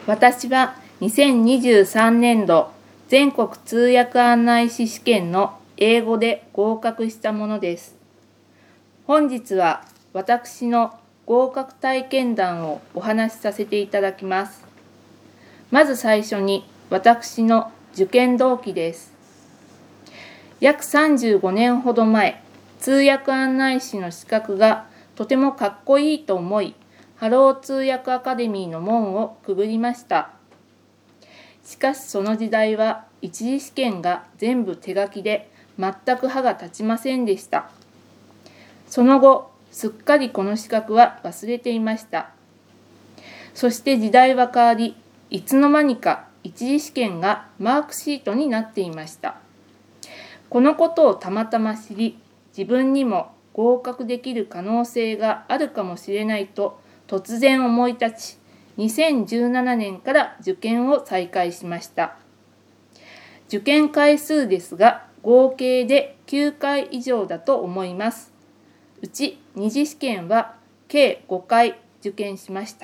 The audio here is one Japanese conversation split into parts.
私は2023年度全国通訳案内士試験の英語で合格したものです。本日は私の合格体験談をお話しさせていただきます。まず最初に私の受験動機です。約35年ほど前、通訳案内士の資格がとてもかっこいいと思い、ハロー通訳アカデミーの門をくぐりました。しかしその時代は一次試験が全部手書きで全く歯が立ちませんでした。その後、すっかりこの資格は忘れていました。そして時代は変わり、いつの間にか一次試験がマークシートになっていました。このことをたまたま知り、自分にも合格できる可能性があるかもしれないと突然思い立ち、2017年から受験を再開しました。受験回数ですが、合計で9回以上だと思います。うち二次試験は計5回受験しました。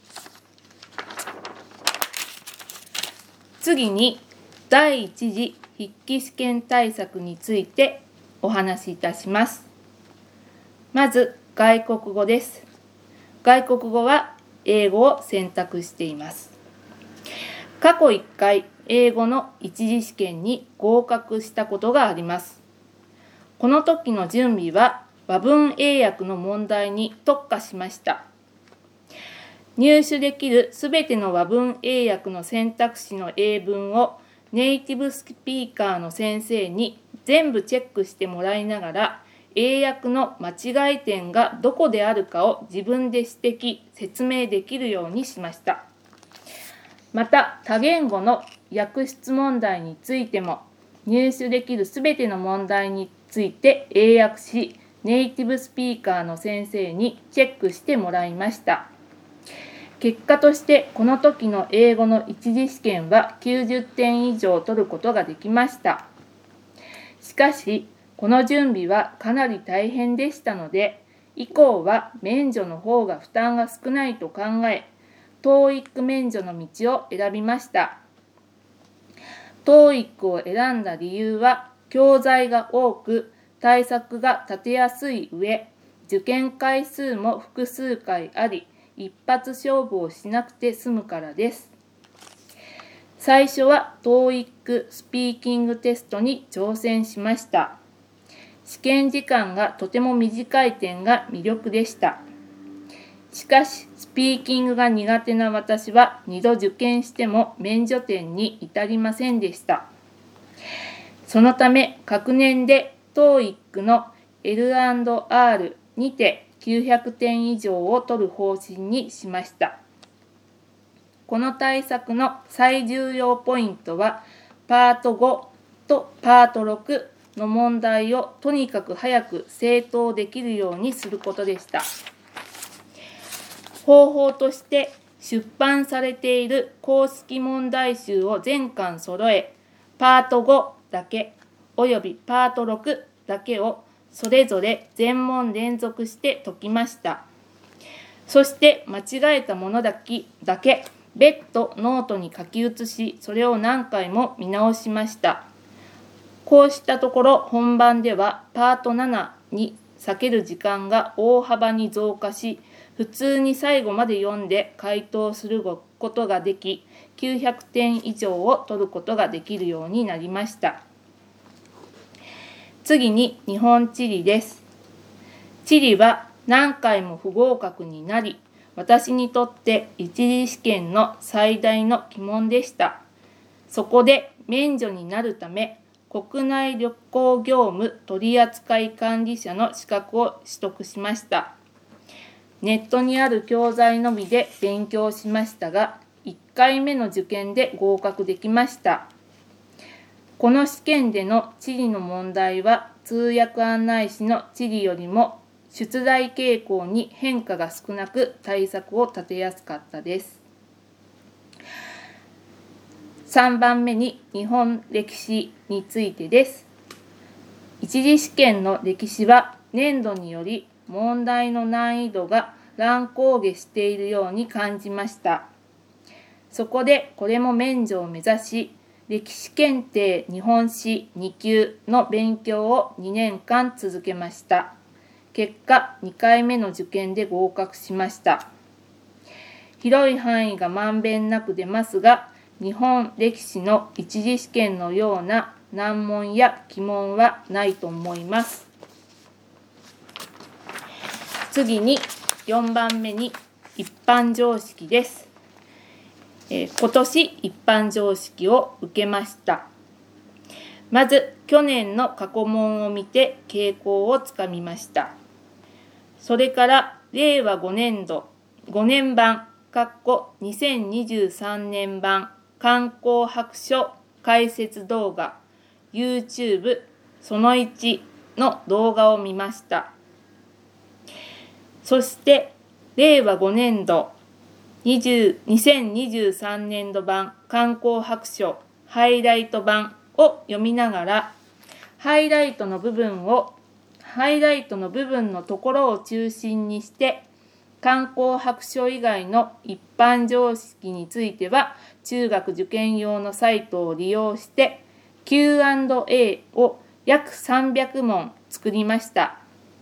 次に、第一次筆記試験対策についてお話しいたします。まず、外国語です。外国語は英語を選択しています。過去1回、英語の一次試験に合格したことがあります。この時の準備は和文英訳の問題に特化しました。入手できるすべての和文英訳の選択肢の英文をネイティブスピーカーの先生に全部チェックしてもらいながら、英訳の間違い点がどこであるかを自分で指摘・説明できるようにしました。また、多言語の訳出問題についても、入手できるすべての問題について英訳し、ネイティブスピーカーの先生にチェックしてもらいました。結果としてこの時の英語の一次試験は90点以上取ることができました。しかし、この準備はかなり大変でしたので、以降は免除の方が負担が少ないと考え、TOEIC 免除の道を選びました。TOEIC を選んだ理由は、教材が多く、対策が立てやすい上、受験回数も複数回あり、一発勝負をしなくて済むからです。最初は TOEIC スピーキングテストに挑戦しました。試験時間がとても短い点が魅力でした。しかし、スピーキングが苦手な私は2度受験しても免除点に至りませんでした。そのため、隔年で TOEIC の L&R にて900点以上を取る方針にしました。この対策の最重要ポイントは、パート5とパート6の問題をとにかく早く正答できるようにすることでした。方法として、出版されている公式問題集を全巻揃え、パート5だけおよびパート6だけをそれぞれ全問連続して解きました。そして間違えたものだけ別途ノートに書き写し、それを何回も見直しました。こうしたところ本番ではパート7に避ける時間が大幅に増加し、普通に最後まで読んで回答することができ、900点以上を取ることができるようになりました。次に日本地理です。地理は何回も不合格になり、私にとって一次試験の最大の鬼門でした。そこで免除になるため、国内旅行業務取扱管理者の資格を取得しました。ネットにある教材のみで勉強しましたが、1回目の受験で合格できました。この試験での地理の問題は、通訳案内士の地理よりも出題傾向に変化が少なく対策を立てやすかったです。3番目に日本歴史についてです。一次試験の歴史は年度により問題の難易度が乱高下しているように感じました。 そこでこれも免除を目指し、歴史検定日本史2級の勉強を2年間続けました。結果、2回目の受験で合格しました。広い範囲がまんべんなく出ますが、日本歴史の一次試験のような難問や奇問はないと思います。次に4番目に一般常識です。今年一般常識を受けました。まず去年の過去問を見て傾向をつかみました。それから令和5年度5年版2023年版観光白書解説動画 YouTube その1の動画を見ました。そして令和5年度2023年度版観光白書ハイライト版を読みながら、ハイライトの部分のところを中心にして観光白書以外の一般常識については中学受験用のサイトを利用して Q&A を約300問作りました。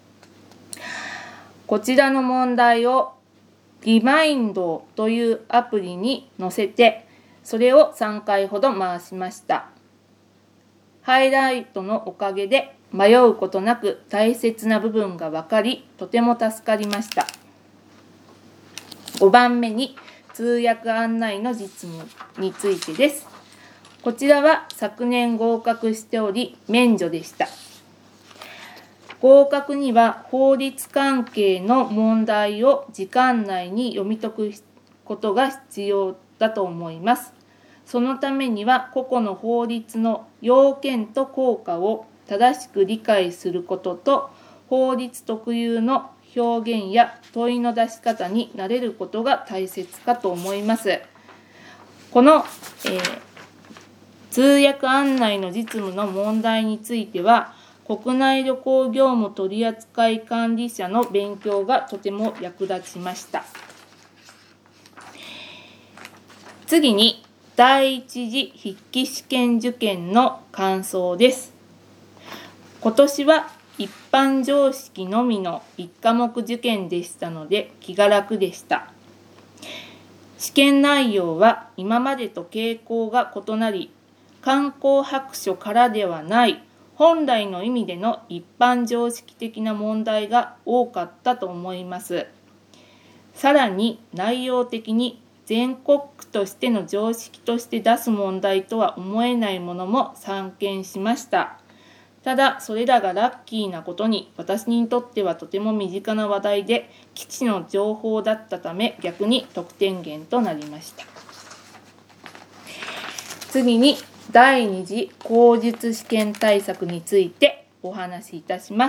こちらの問題をリマインドというアプリに載せて、それを3回ほど回しました。ハイライトのおかげで迷うことなく大切な部分が分かり、とても助かりました。5番目に通訳案内の実務についてです。こちらは昨年合格しており免除でした。合格には法律関係の問題を時間内に読み解くことが必要だと思います。そのためには個々の法律の要件と効果を正しく理解することと、法律特有の表現や問いの出し方に慣れることが大切かと思います。この、通訳案内の実務の問題については、国内旅行業務取扱管理者の勉強がとても役立ちました。次に第一次筆記試験受験の感想です。今年は一般常識のみの1科目受験でしたので気が楽でした。試験内容は今までと傾向が異なり、観光白書からではない本来の意味での一般常識的な問題が多かったと思います。さらに内容的に全国区としての常識として出す問題とは思えないものも散見しました。ただそれらがラッキーなことに私にとってはとても身近な話題で基地の情報だったため逆に得点源となりました。次に第二次口述試験対策についてお話しいたします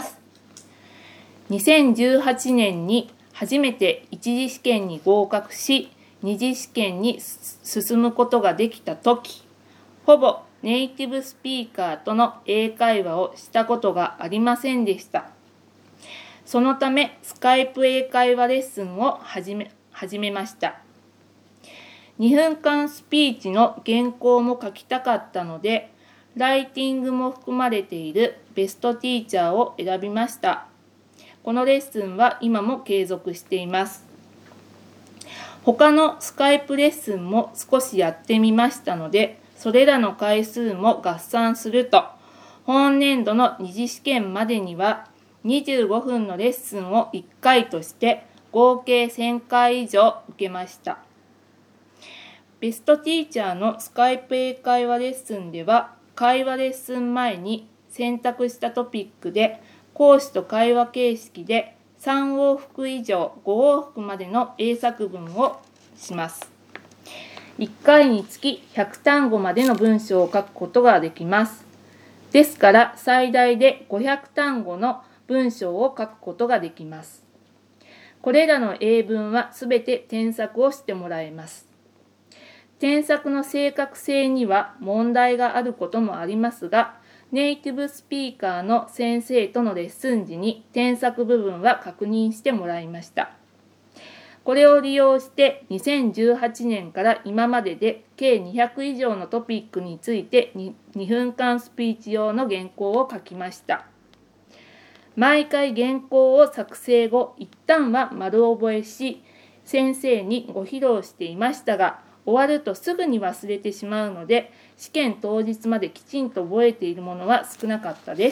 。2018年に初めて一次試験に合格し、二次試験に進むことができたとき、ほぼネイティブスピーカーとの英会話をしたことがありませんでした。そのためスカイプ英会話レッスンを始めました。2分間スピーチの原稿も書きたかったので、ライティングも含まれているベストティーチャーを選びました。このレッスンは今も継続しています。他のスカイプレッスンも少しやってみましたので、それらの回数も合算すると、本年度の二次試験までには25分のレッスンを1回として合計1000回以上受けました。ベストティーチャーのスカイプ英会話レッスンでは、会話レッスン前に選択したトピックで講師と会話形式で3往復以上5往復までの英作文をします。1回につき100単語までの文章を書くことができます。ですから最大で500単語の文章を書くことができます。これらの英文はすべて添削をしてもらえます。添削の正確性には問題があることもありますが、ネイティブスピーカーの先生とのレッスン時に添削部分は確認してもらいました。 これを利用して2018年から今までで計200以上のトピックについて 2分間スピーチ用の原稿を書きました。毎回原稿を作成後、一旦は丸覚えし、先生にご披露していましたが、終わるとすぐに忘れてしまうので、試験当日まできちんと覚えているものは少なかったです。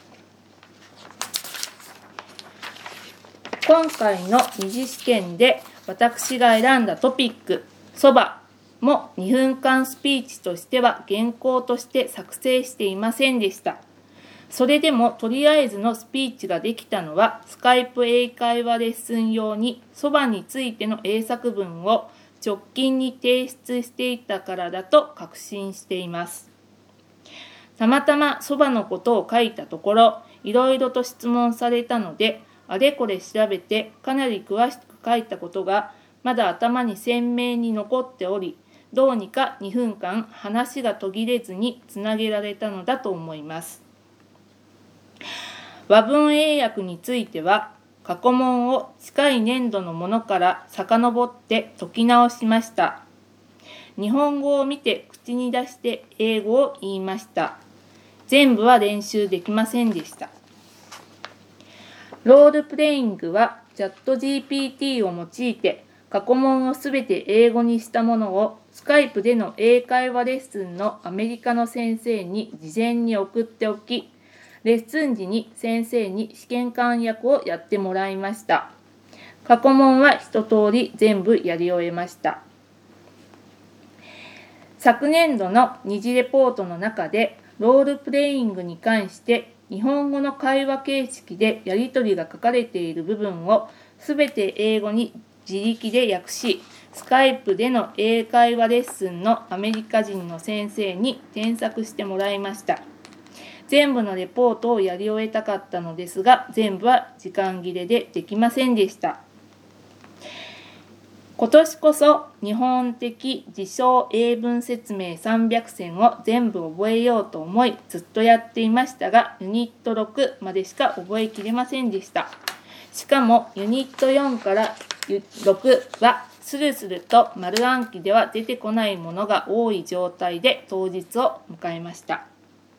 今回の二次試験で私が選んだトピック、そばも2分間スピーチとしては原稿として作成していませんでした。それでもとりあえずのスピーチができたのは、スカイプ英会話レッスン用にそばについての英作文を直近に提出していたからだと確信しています。たまたまそばのことを書いたところ、いろいろと質問されたので、あれこれ調べてかなり詳しく書いたことがまだ頭に鮮明に残っており、どうにか2分間話が途切れずにつなげられたのだと思います。和文英訳については、過去問を近い年度のものから遡って解き直しました。日本語を見て口に出して英語を言いました。全部は練習できませんでした。ロールプレイングはチャット GPT を用いて過去問をすべて英語にしたものをスカイプでの英会話レッスンのアメリカの先生に事前に送っておき、レッスン時に先生に試験官役をやってもらいました。過去問は一通り全部やり終えました。昨年度の二次レポートの中でロールプレイングに関して日本語の会話形式でやり取りが書かれている部分をすべて英語に自力で訳し、スカイプでの英会話レッスンのアメリカ人の先生に添削してもらいました。全部のレポートをやり終えたかったのですが、全部は時間切れでできませんでした。今年こそ日本的辞書英文説明300選を全部覚えようと思いずっとやっていましたが、ユニット6までしか覚えきれませんでした。しかもユニット4から6はスルスルと丸暗記では出てこないものが多い状態で当日を迎えました。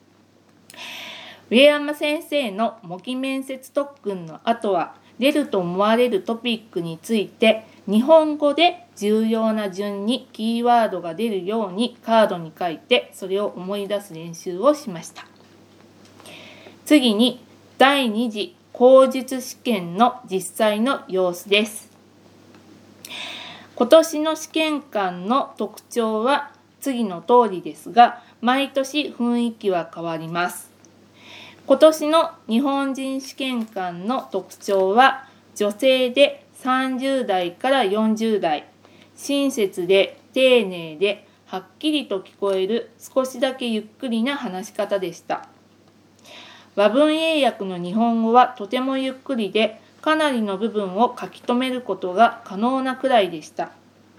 上山先生の模擬面接特訓の後は、出ると思われるトピックについて日本語で重要な順にキーワードが出るようにカードに書いて、それを思い出す練習をしました。次に第2次口述試験の実際の様子です。今年の試験官の特徴は次の通りですが、毎年雰囲気は変わります。今年の日本人試験官の特徴は、女性で30代から40代、親切で丁寧ではっきりと聞こえる少しだけゆっくりな話し方でした。和文英訳の日本語はとてもゆっくりで、かなりの部分を書き留めることが可能なくらいでした。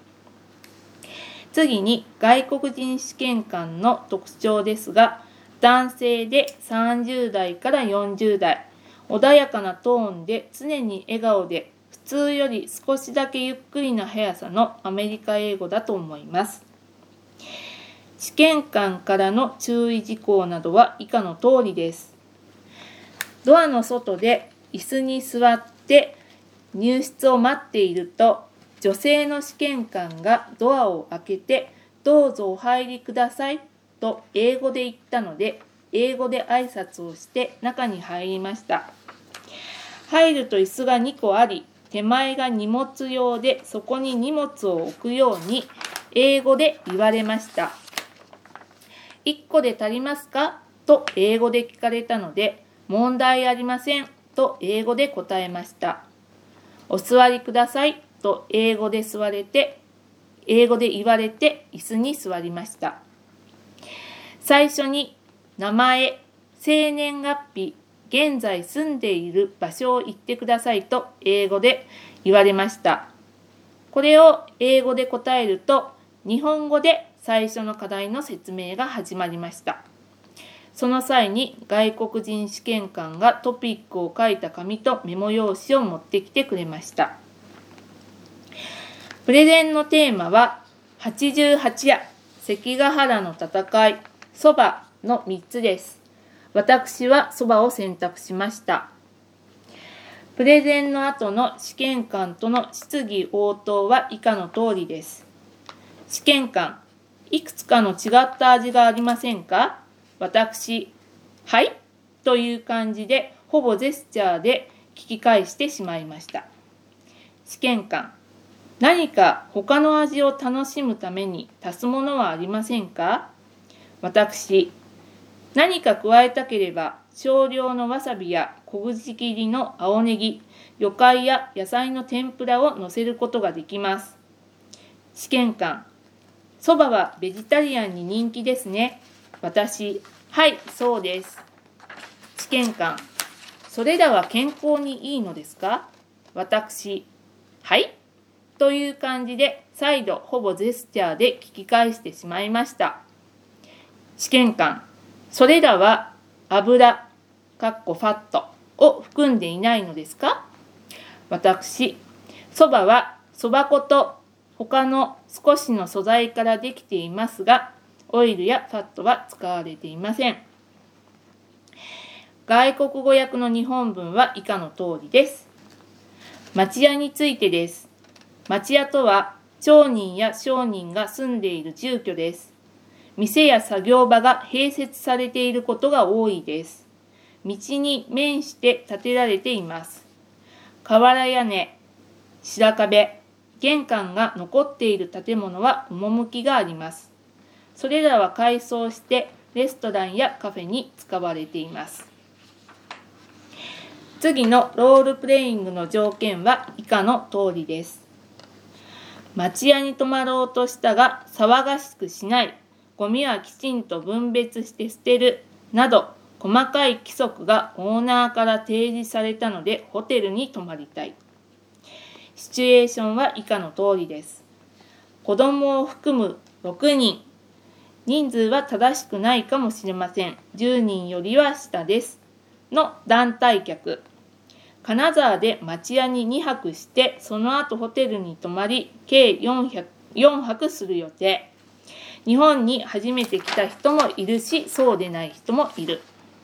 次に外国人試験官の特徴ですが、男性で30代から40代、穏やかなトーンで常に笑顔で、普通より少しだけゆっくりな速さのアメリカ英語だと思います。試験官からの注意事項などは以下の通りです。ドアの外で椅子に座って入室を待っていると、女性の試験官がドアを開けて、どうぞお入りくださいと英語で言ったので、英語で挨拶をして中に入りました。入ると椅子が2個あり、手前が荷物用でそこに荷物を置くように英語で言われました。1個で足りますかと英語で聞かれたので、問題ありませんと英語で答えました。お座りくださいと英語で言われて椅子に座りました。最初に名前、生年月日、現在住んでいる場所を言ってくださいと英語で言われました。これを英語で答えると、日本語で最初の課題の説明が始まりました。その際に外国人試験官がトピックを書いた紙とメモ用紙を持ってきてくれました。 プレゼンのテーマは88夜、関ヶ原の戦い、そばの3つです。私はそばを選択しました。プレゼンの後の試験官との質疑応答は以下の通りです。試験官、いくつかの違った味がありませんか？私、はい、という感じでほぼジェスチャーで聞き返してしまいました。試験官、何か他の味を楽しむために足すものはありませんか？私、何か加えたければ少量のわさびや小口切りの青ネギ、魚介や野菜の天ぷらを乗せることができます。試験官、そばはベジタリアンに人気ですね。私、はい、そうです。試験官、それらは健康にいいのですか？私、はい、という感じで再度ほぼジェスチャーで聞き返してしまいました。試験官、それらは油、ファットを含んでいないのですか？私、そばはそば粉と他の少しの素材からできていますが、オイルやファットは使われていません。外国語訳の日本文は以下の通りです。町屋についてです。町屋とは町人や商人が住んでいる住居です。店や作業場が併設されていることが多いです。道に面して建てられています。瓦屋根、白壁、玄関が残っている建物は趣があります。それらは改装してレストランやカフェに使われています。次のロールプレイングの条件は以下の通りです。町屋に泊まろうとしたが騒がしくしない、ゴミはきちんと分別して捨てるなど細かい規則がオーナーから提示されたのでホテルに泊まりたい。シチュエーションは以下の通りです。子供を含む6人。人数は正しくないかもしれません。10人よりは下です。の団体客。金沢で町屋に2泊して、その後ホテルに泊まり、計4泊する予定。日本に初めて来た人もいるし、そうでない人もいる。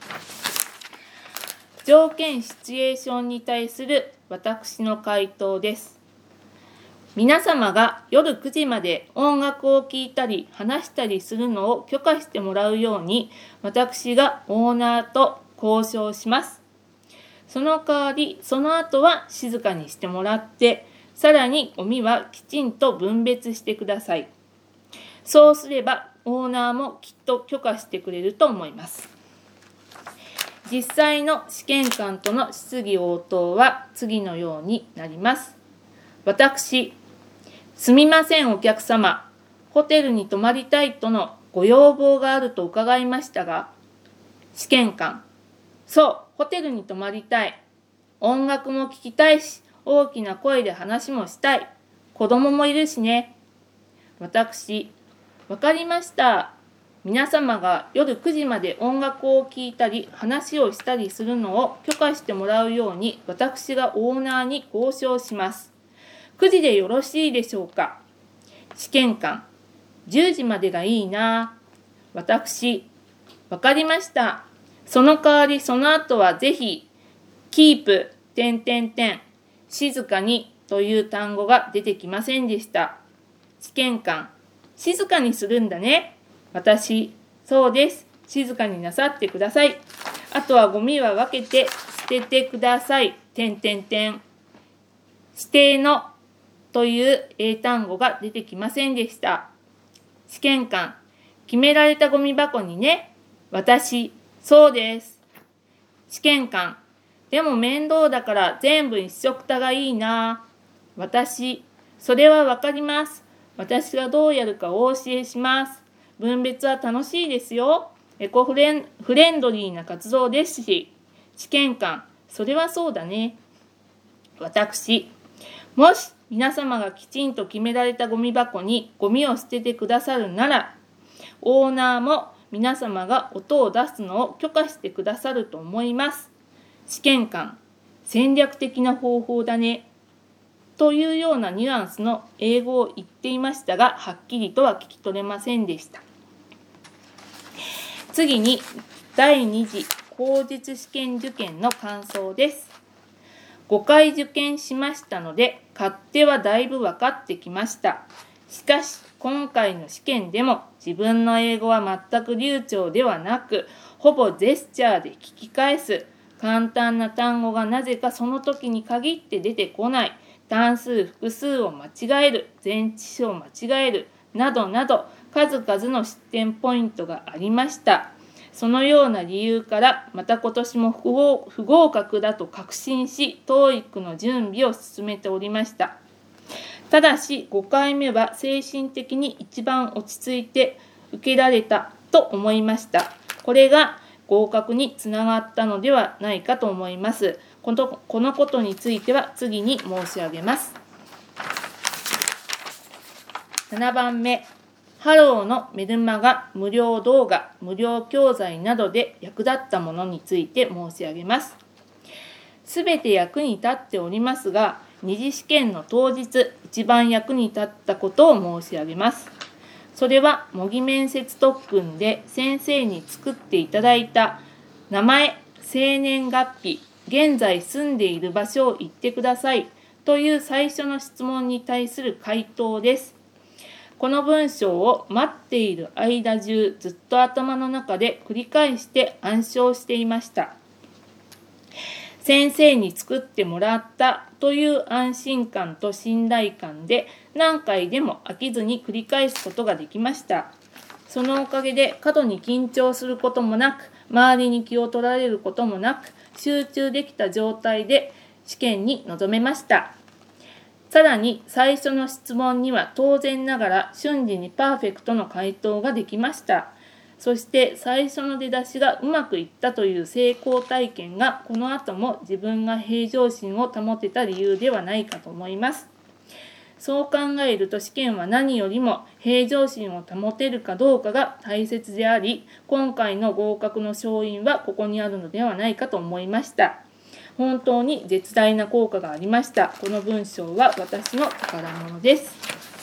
条件シチュエーションに対する私の回答です。皆様が夜9時まで音楽を聴いたり話したりするのを許可してもらうように、私がオーナーと交渉します。その代わり、その後は静かにしてもらって、さらにゴミはきちんと分別してください。そうすれば、オーナーもきっと許可してくれると思います。実際の試験官との質疑応答は次のようになります。私、すみませんお客様、ホテルに泊まりたいとのご要望があると伺いましたが、試験官、そう、ホテルに泊まりたい。音楽も聴きたいし、大きな声で話もしたい。子供もいるしね。私、わかりました。皆様が夜9時まで音楽を聴いたり、話をしたりするのを許可してもらうように、私がオーナーに交渉します。9時でよろしいでしょうか。試験官、10時までがいいな。私、わかりました。その代わりその後はぜひ、キープ、静かにという単語が出てきませんでした。試験官、静かにするんだね。私、そうです。静かになさってください。あとはゴミは分けて捨ててください。指定のという英単語が出てきませんでした。試験官、決められたゴミ箱にね。私、そうです。試験官、でも面倒だから全部一緒くたがいいな。私、それはわかります。私がどうやるかお教えします。分別は楽しいですよ。エコフレンドリーな活動ですし。試験官、それはそうだね。私、もし皆様がきちんと決められたゴミ箱にゴミを捨ててくださるなら、オーナーも皆様が音を出すのを許可してくださると思います。試験官、戦略的な方法だね。 というようなニュアンスの英語を言っていましたが、はっきりとは聞き取れませんでした。次に、第2次口述試験受験の感想です。5回受験しましたので、勝手はだいぶ分かってきました。しかし、今回の試験でも自分の英語は全く流暢ではなく、ほぼジェスチャーで聞き返す。簡単な単語がなぜかその時に限って出てこない。単数複数を間違える。前置詞を間違える。などなど数々の失点ポイントがありました。そのような理由からまた今年も不合格だと確信し、TOEIC の準備を進めておりました。ただし5回目は精神的に一番落ち着いて受けられたと思いました。これが合格につながったのではないかと思います。このことについては次に申し上げます。7番目、ハローのメルマガ、無料動画、無料教材などで役立ったものについて申し上げます。すべて役に立っておりますが、二次試験の当日、一番役に立ったことを申し上げます。それは模擬面接特訓で先生に作っていただいた名前、生年月日、現在住んでいる場所を言ってくださいという最初の質問に対する回答です。この文章を待っている間中ずっと頭の中で繰り返して暗唱していました。先生に作ってもらったという安心感と信頼感で何回でも飽きずに繰り返すことができました。そのおかげで過度に緊張することもなく、周りに気を取られることもなく、集中できた状態で試験に臨めました。さらに最初の質問には当然ながら瞬時にパーフェクトの回答ができました。そして最初の出だしがうまくいったという成功体験がこの後も自分が平常心を保てた理由ではないかと思います。そう考えると試験は何よりも平常心を保てるかどうかが大切であり、今回の合格の勝因はここにあるのではないかと思いました。本当に絶大な効果がありました。この文章は私の宝物です。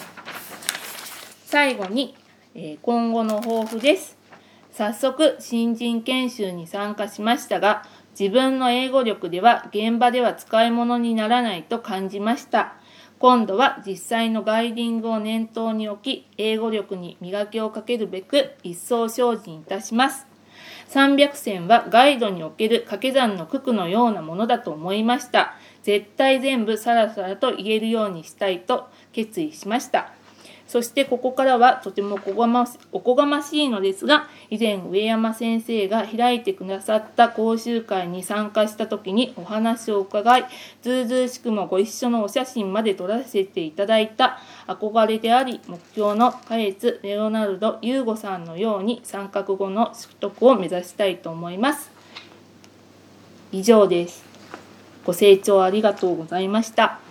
最後に、今後の抱負です。早速新人研修に参加しましたが、自分の英語力では現場では使い物にならないと感じました。今度は実際のガイディングを念頭に置き、英語力に磨きをかけるべく一層精進いたします。300選はガイドにおける掛け算の九九のようなものだと思いました。絶対全部さらさらと言えるようにしたいと決意しました。そしてここからはとてもおこがましいのですが、以前上山先生が開いてくださった講習会に参加した時にお話を伺い、ずうずうしくもご一緒のお写真まで撮らせていただいた憧れであり目標の花月レオナルド・ユーゴさんのように参画後の取得を目指したいと思います。以上です。ご清聴ありがとうございました。